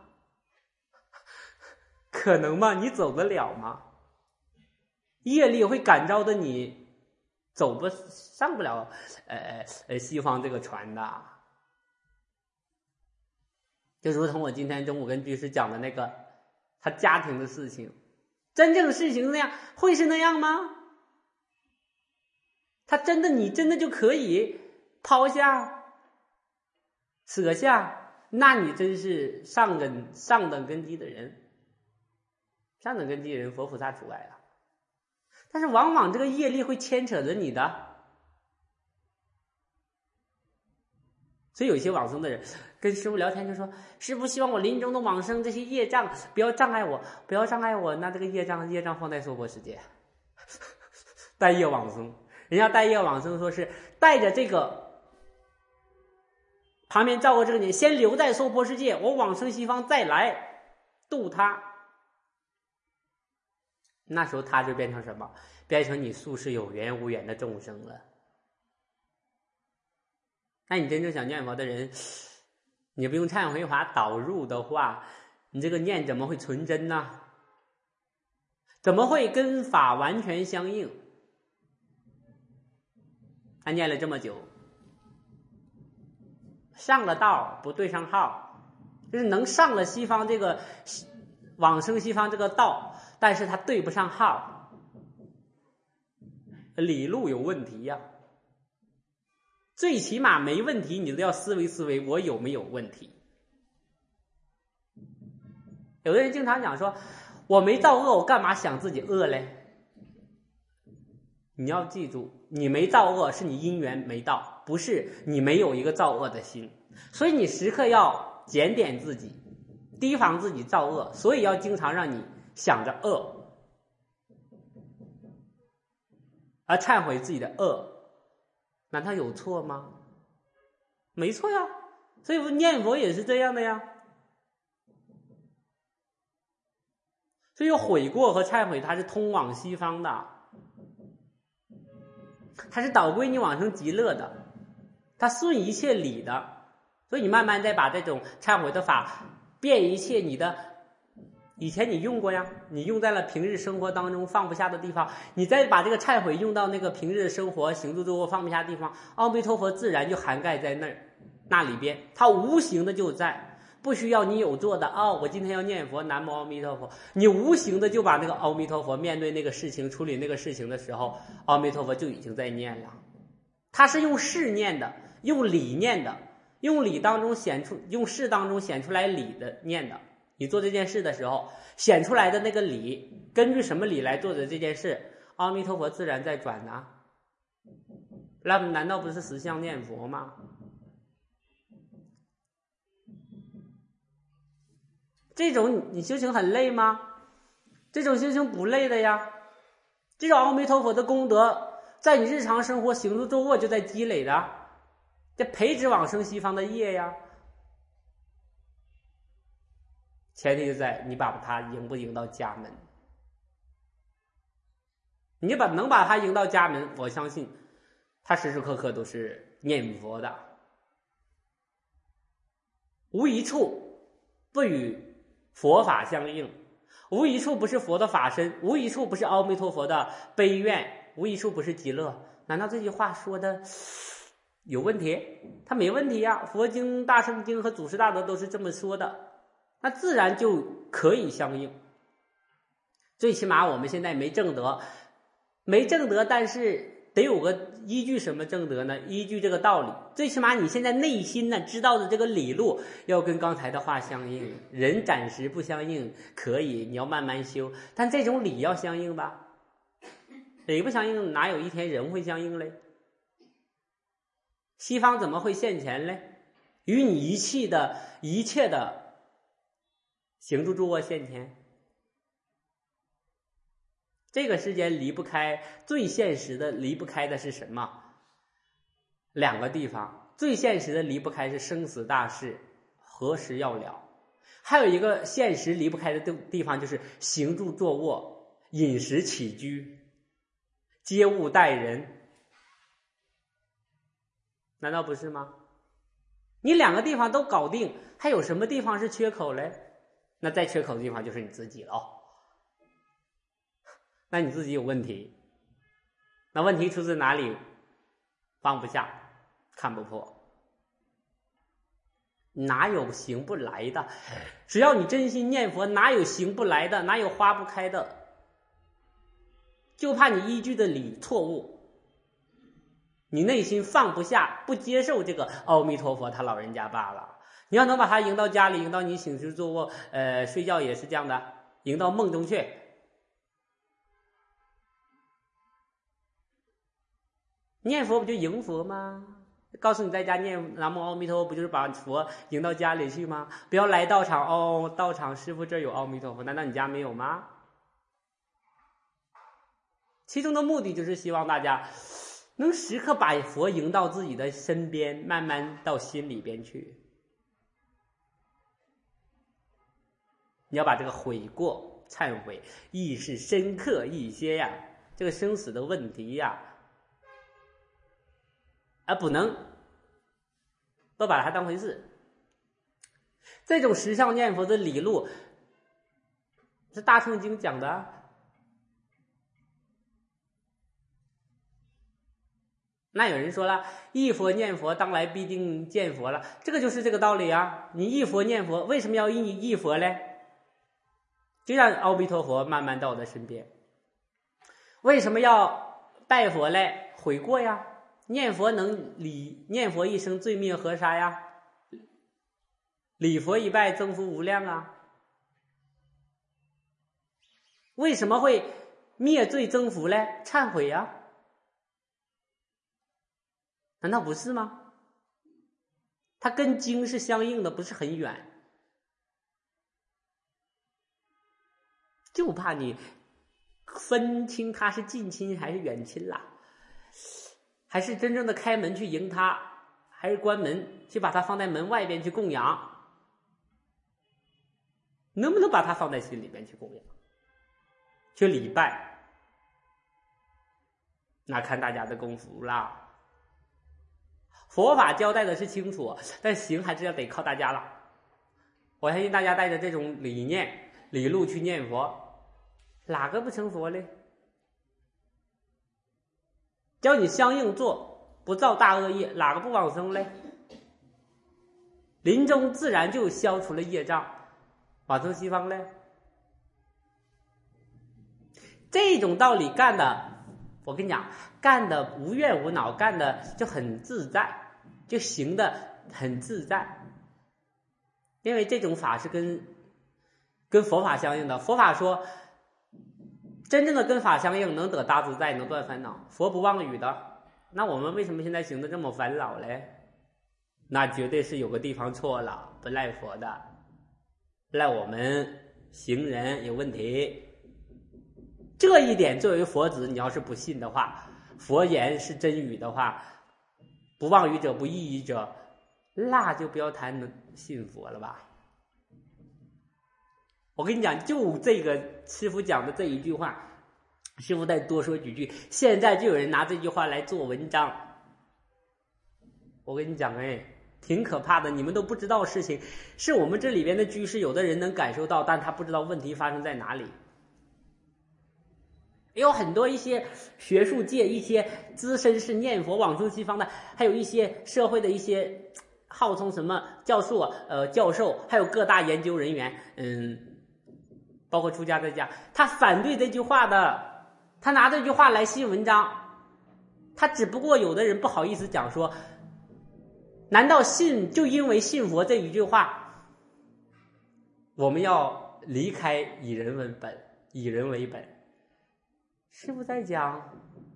可能吗？你走得了吗？业力会感召的你上不了西方这个船的。就如同我今天中午跟居士讲的那个他家庭的事情，真正事情那样会是那样吗？你真的就可以抛下舍下？那你真是上等根基的人，上等根基的人佛菩萨除外了。但是往往这个业力会牵扯着你的，所以有些往生的人跟师父聊天就说，师父希望我临终的往生这些业障不要障碍我，那这个业障放在娑婆世界带业往生。人家带业往生说是带着这个旁边照顾这个人先留在娑婆世界，我往生西方再来度他。那时候他就变成什么？变成你宿世有缘无缘的众生了。那你真正想念佛的人，你不用忏悔法导入的话，你这个念怎么会纯真呢？怎么会跟法完全相应？他念了这么久，上了道不对上号，就是能上了西方这个往生西方这个道，但是他对不上号，理路有问题呀。最起码没问题，你都要思维我有没有问题。有的人经常讲说，我没造恶，我干嘛想自己恶嘞？你要记住，你没造恶是你因缘没到，不是你没有一个造恶的心。所以你时刻要检点自己，提防自己造恶，所以要经常让你想着恶，而忏悔自己的恶。难道有错吗？没错呀，所以念佛也是这样的呀。所以悔过和忏悔它是通往西方的，它是导归你往生极乐的，它顺一切理的。所以你慢慢再把这种忏悔的法变一切你的以前你用过呀，你用在了平日生活当中放不下的地方，你再把这个忏悔用到那个平日的生活行住坐卧放不下的地方，阿弥陀佛自然就涵盖在那里边，它无形的就在，不需要你有做的我今天要念佛南无阿弥陀佛，你无形的就把那个阿弥陀佛面对那个事情处理那个事情的时候，阿弥陀佛就已经在念了。它是用事念的，用理念的，用理当中用事当中显出来理的念的。你做这件事的时候显出来的那个理，根据什么理来做的这件事，阿弥陀佛自然在转啊。那难道不是实相念佛吗？这种你修行很累吗？这种修行不累的呀。这种阿弥陀佛的功德在你日常生活行住坐卧就在积累的，这培植往生西方的业呀。前提就在你把它迎不迎到家门。你能把它迎到家门，我相信他时时刻刻都是念佛的，无一处不与佛法相应， 无一处不是佛的法身，无一处不是阿弥陀佛的悲愿，无一处不是极乐。难道这句话说的有问题？它没问题呀，佛经、大乘经和祖师大德都是这么说的，那自然就可以相应。最起码我们现在没证得，但是得有个依据，什么证得呢？依据这个道理。最起码你现在内心呢知道的这个理路要跟刚才的话相应。人暂时不相应可以，你要慢慢修，但这种理要相应吧？理不相应，哪有一天人会相应嘞？西方怎么会现前嘞？与你一切的行住坐卧现前。这个世间离不开，最现实的离不开的是什么？两个地方。最现实的离不开是生死大事，何时要了？还有一个现实离不开的地方就是行住坐卧、饮食起居、接物待人。难道不是吗？你两个地方都搞定，还有什么地方是缺口嘞？那再缺口的地方就是你自己了。那你自己有问题，那问题出自哪里？放不下，看不破，哪有行不来的？只要你真心念佛，哪有行不来的？哪有花不开的？就怕你依据的理错误，你内心放不下，不接受这个阿弥陀佛他老人家罢了。你要能把他迎到家里，迎到你醒时坐卧，睡觉也是这样的，迎到梦中去。念佛不就迎佛吗？告诉你在家念南无阿弥陀佛，不就是把佛迎到家里去吗？不要来道场哦，道场师父这儿有阿弥陀佛，难道你家没有吗？其中的目的就是希望大家能时刻把佛迎到自己的身边，慢慢到心里边去。你要把这个悔过、忏悔意识深刻一些呀，这个生死的问题呀，而不能都把它当回事。这种实相念佛的理路是大乘经讲的。那有人说了，忆佛念佛当来必定见佛了，这个就是这个道理啊。你忆佛念佛，为什么要忆佛嘞？就让阿弥陀佛慢慢到我的身边。为什么要拜佛嘞？悔过呀。念佛能礼，念佛一生罪灭河沙呀。礼佛一拜增福无量啊。为什么会灭罪增福嘞？忏悔呀。难道不是吗？它跟经是相应的，不是很远。就怕你分清他是近亲还是远亲啦，还是真正的开门去迎他，还是关门去把他放在门外边去供养？能不能把他放在心里边去供养，去礼拜？那看大家的功夫啦。佛法交代的是清楚，但行还是要得靠大家了。我相信大家带着这种理念理路去念佛，哪个不成佛嘞？只要你相应做，不造大恶业，哪个不往生嘞？临终自然就消除了业障，往生西方嘞。这种道理干的，我跟你讲，干的无怨无恼，干的就很自在，就行的很自在。因为这种法是跟佛法相应的。佛法说真正的跟法相应，能得大自在，能断烦恼。佛不妄语的。那我们为什么现在行得这么烦恼嘞？那绝对是有个地方错了，不赖佛的，赖我们行人有问题。这一点作为佛子，你要是不信的话，佛言是真语的话，不妄语者不异语者，那就不要谈信佛了吧。我跟你讲，就这个师父讲的这一句话，师父再多说几句，现在就有人拿这句话来做文章。我跟你讲， 挺可怕的。你们都不知道事情，是我们这里边的居士，有的人能感受到，但他不知道问题发生在哪里。也有很多一些学术界一些资深是念佛往生西方的，还有一些社会的一些号称什么教授教授，还有各大研究人员，包括出家在家，他反对这句话的，他拿这句话来信文章，他只不过有的人不好意思讲说，难道信就因为信佛这一句话，我们要离开以人为本，以人为本？师父在讲，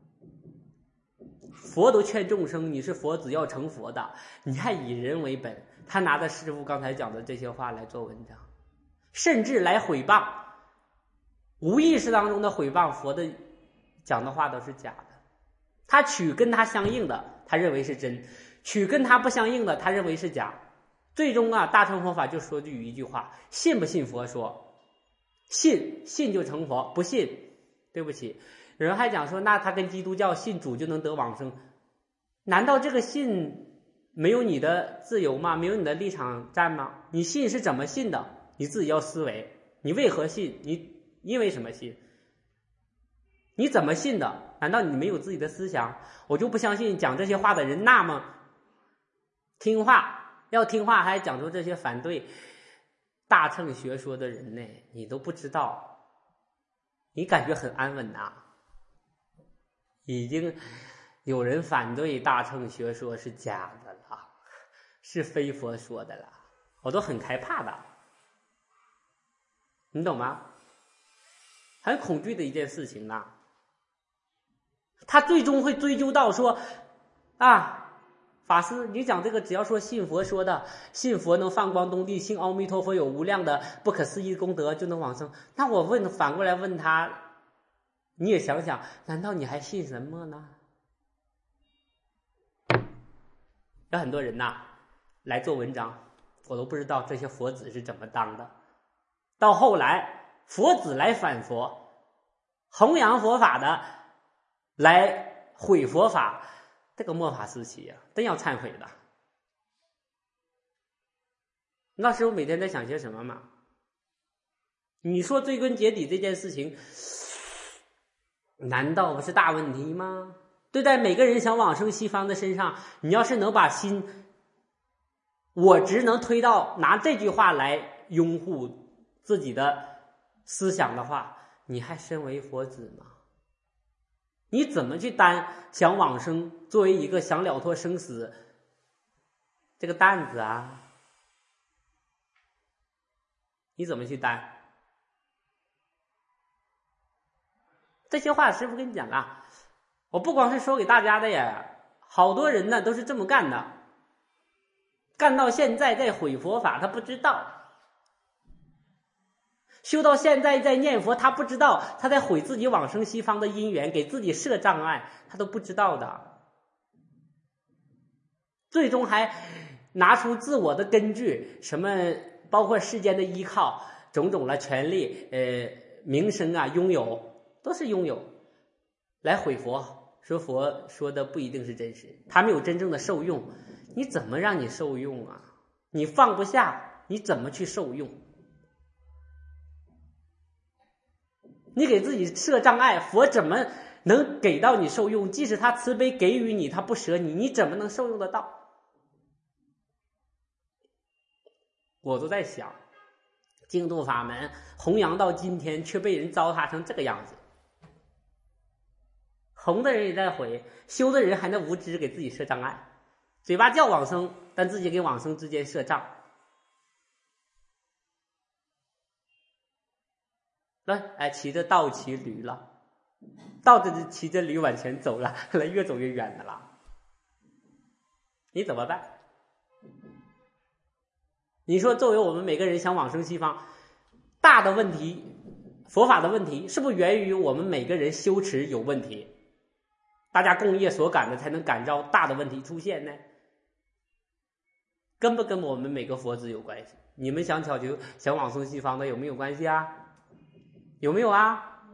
佛都劝众生，你是佛子要成佛的，你还以人为本。他拿着师父刚才讲的这些话来做文章，甚至来毁谤，无意识当中的毁谤佛的讲的话都是假的。他取跟他相应的，他认为是真；取跟他不相应的，他认为是假。最终大乘佛法就说句一句话：信不信佛说？信就成佛，不信，对不起。有人还讲说，那他跟基督教信主就能得往生，难道这个信没有你的自由吗？没有你的立场站吗？你信是怎么信的？你自己要思维，你为何信？你因为什么信？你怎么信的？难道你没有自己的思想？我就不相信讲这些话的人那么听话，要听话还讲出这些反对大乘学说的人呢，你都不知道，你感觉很安稳呐。已经有人反对大乘学说是假的了，是非佛说的了，我都很害怕的，你懂吗？很恐惧的一件事情啊。他最终会追究到说法师，你讲这个只要说信佛说的，信佛能放光东地，信阿弥陀佛有无量的不可思议功德就能往生，那我反过来问他，你也想想，难道你还信什么呢？有很多人来做文章，我都不知道这些佛子是怎么当的。到后来佛子来反佛，弘扬佛法的来毁佛法，这个末法时期真要忏悔的。那时候每天在想些什么嘛？你说追根结底这件事情难道不是大问题吗？对待每个人想往生西方的身上，你要是能把心我只能推到拿这句话来拥护自己的思想的话，你还身为佛子吗？你怎么去担想往生作为一个想了脱生死这个担子啊？你怎么去担？这些话师父跟你讲我不光是说给大家的呀，好多人呢都是这么干的，干到现在在毁佛法，他不知道；修到现在在念佛，他不知道他在毁自己往生西方的因缘，给自己设障碍，他都不知道的。最终还拿出自我的根据，什么包括世间的依靠，种种的权利名声拥有，都是拥有，来毁佛，说佛说的不一定是真实，他没有真正的受用。你怎么让你受用啊？你放不下，你怎么去受用？你给自己设障碍，佛怎么能给到你受用？即使他慈悲给予你，他不舍你，你怎么能受用得到？我都在想，净土法门弘扬到今天，却被人糟蹋成这个样子。弘的人也在毁，修的人还能无知给自己设障碍，嘴巴叫往生，但自己给往生之间设障。骑着道骑驴了，道着骑着驴往前走了，越走越远的了，你怎么办？你说作为我们每个人想往生西方，大的问题，佛法的问题，是不是源于我们每个人修持有问题？大家共业所感的才能感召大的问题出现呢？跟不跟我们每个佛子有关系？你们想求想往生西方的有没有关系啊？有没有啊？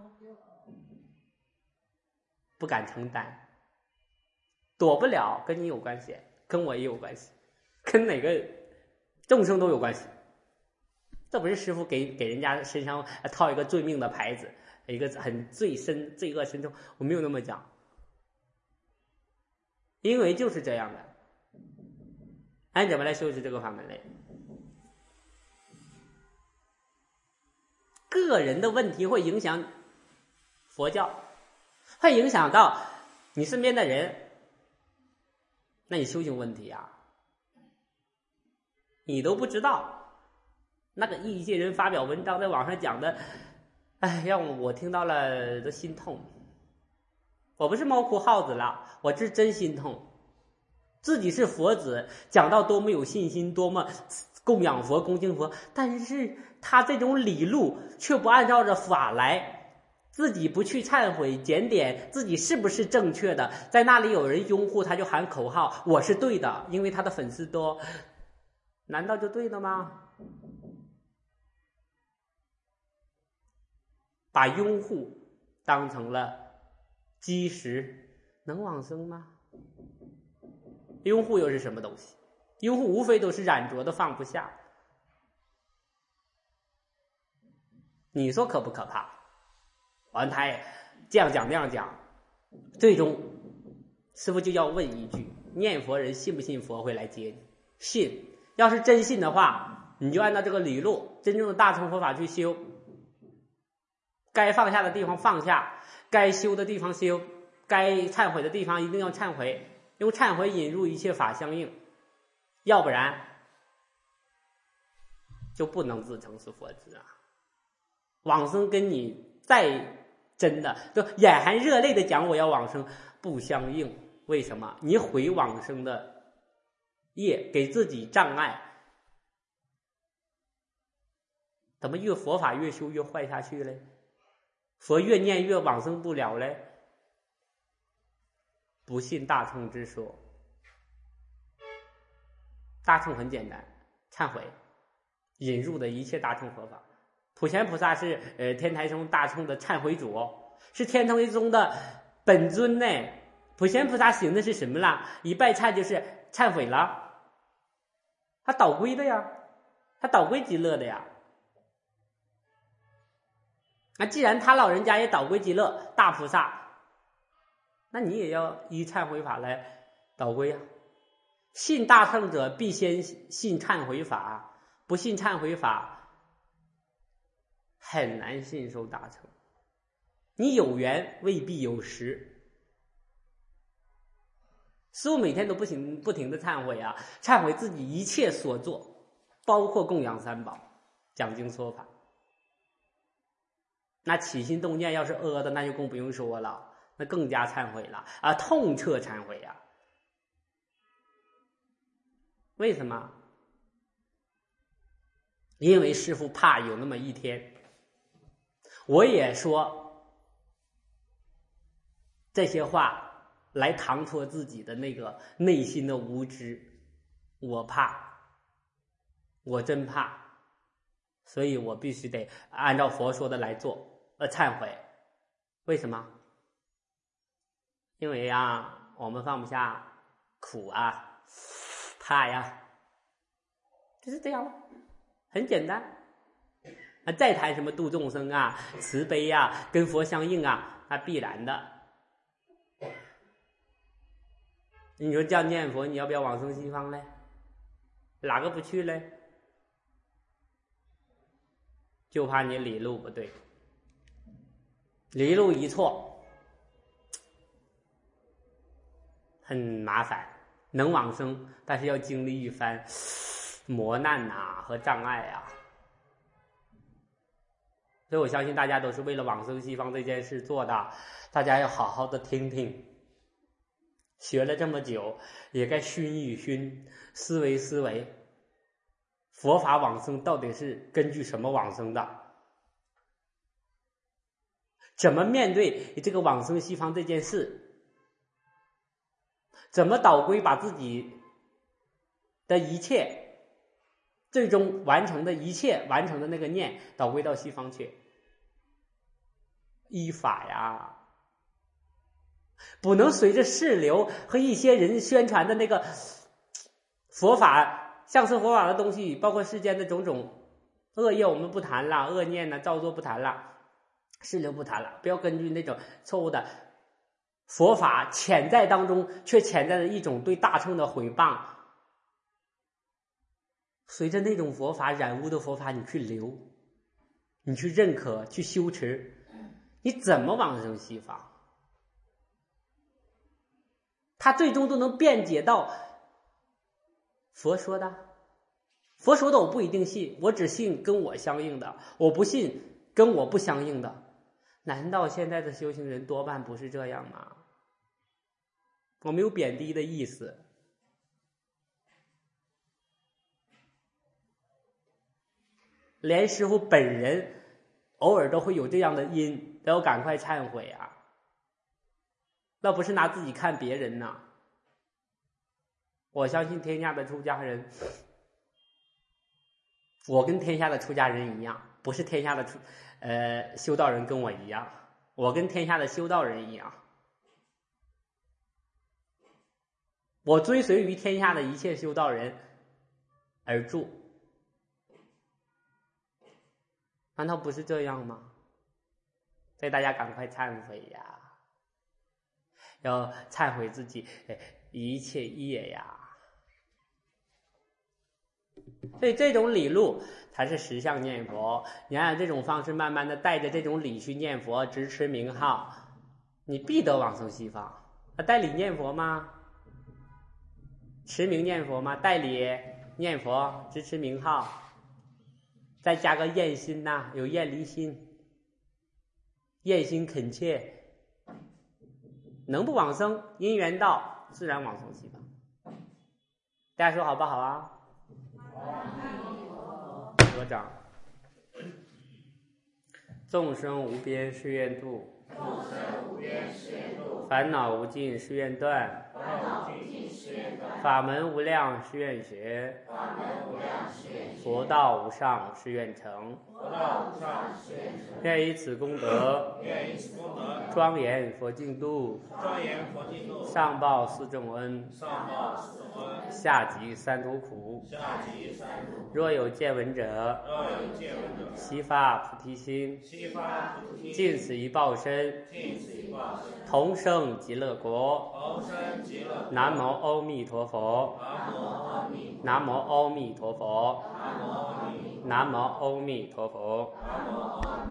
不敢承担，躲不了，跟你有关系，跟我也有关系， 跟哪个众生都有关系。这不是师父给人家身上套一个罪命的牌子，一个很罪恶深重，我没有那么讲，因为就是这样的。按怎么来修持这个法门嘞？个人的问题会影响佛教，会影响到你身边的人，那你修行问题啊，你都不知道。那个一些人发表文章在网上讲的，哎，让我听到了都心痛。我不是猫哭耗子了，我是真心痛。自己是佛子，讲到多么有信心，多么供养佛、恭敬佛，但是他这种理路却不按照着法来，自己不去忏悔检点自己是不是正确的，在那里有人拥护他就喊口号，我是对的，因为他的粉丝多，难道就对了吗？把拥护当成了基石，能往生吗？拥护又是什么东西？拥护无非都是染着的放不下，你说可不可怕？完他也这样讲那样讲，最终师父就要问一句：念佛人信不信佛会来接你？信。要是真信的话，你就按照这个理路，真正的大乘佛法去修，该放下的地方放下，该修的地方修，该忏悔的地方一定要忏悔，用忏悔引入一切法相应，要不然就不能自称是佛子啊。往生跟你再真的就眼含热泪的讲我要往生不相应，为什么？你毁往生的业，给自己障碍，怎么越佛法越修越坏下去嘞？佛越念越往生不了嘞？不信大乘之说。大乘很简单，忏悔引入的一切大乘佛法。普贤菩萨是天台宗大乘的忏悔主，是天台宗的本尊呢。普贤菩萨行的是什么啦？一拜忏就是忏悔了，他导归的呀，他导归极乐的呀。那既然他老人家也导归极乐，大菩萨，那你也要依忏悔法来导归啊。信大乘者必先信忏悔法，不信忏悔法很难信受大乘。你有缘未必有时。师父每天都不停的忏悔啊，忏悔自己一切所做，包括供养三宝、讲经说法。那起心动念要是恶的，那就更不用说了，那更加忏悔了啊，痛彻忏悔啊。为什么？因为师父怕有那么一天，我也说这些话来搪托自己的那个内心的无知，我怕，我真怕，所以我必须得按照佛说的来做，忏悔。为什么？因为啊，我们放不下苦啊，怕呀，就是这样，很简单。再谈什么度众生啊、慈悲啊、跟佛相应啊，那必然的。你说这样念佛，你要不要往生西方嘞？哪个不去嘞？就怕你理路不对，理路一错，很麻烦。能往生，但是要经历一番磨难啊和障碍啊。所以我相信大家都是为了往生西方这件事做的，大家要好好的听听。学了这么久，也该熏一熏，思维思维，佛法往生到底是根据什么往生的？怎么面对这个往生西方这件事？怎么导归把自己的一切最终完成的一切完成的那个念导归到西方去？依法呀，不能随着世流和一些人宣传的那个佛法相似佛法的东西，包括世间的种种恶业，我们不谈了，恶念呢，造作不谈了，事流不谈了，不要根据那种错误的佛法潜在当中，却潜在着一种对大乘的毁谤。随着那种佛法染污的佛法，你去留，你去认可，去修持，你怎么往生西方？他最终都能辩解到佛说的，佛说的我不一定信，我只信跟我相应的，我不信跟我不相应的。难道现在的修行人多半不是这样吗？我没有贬低的意思。连师父本人偶尔都会有这样的因，都要赶快忏悔啊！那不是拿自己看别人呐。我相信天下的出家人，我跟天下的出家人一样，不是天下的修道人跟我一样，我跟天下的修道人一样，我追随于天下的一切修道人而住。难道不是这样吗？所以大家赶快忏悔呀，要忏悔自己一切业呀。所以这种理路才是实相念佛。你按这种方式慢慢的带着这种理去念佛，直持名号，你必得往生西方。带理念佛吗？持名念佛吗？带理念佛，直持名号，再加个厌心呐，有厌离心，厌心恳切，能不往生因缘道，自然往生西方。大家说好不好啊？合掌。众生无边誓愿度，烦恼无尽誓愿断，法门无量誓愿学，佛道无上誓愿成。愿以此功德，庄严佛净土，上报四重恩，下济三途苦。若有见闻者，悉发菩提心，尽此一报身，同生极乐国。南无阿弥陀佛，南无阿弥陀佛，南无阿弥陀佛。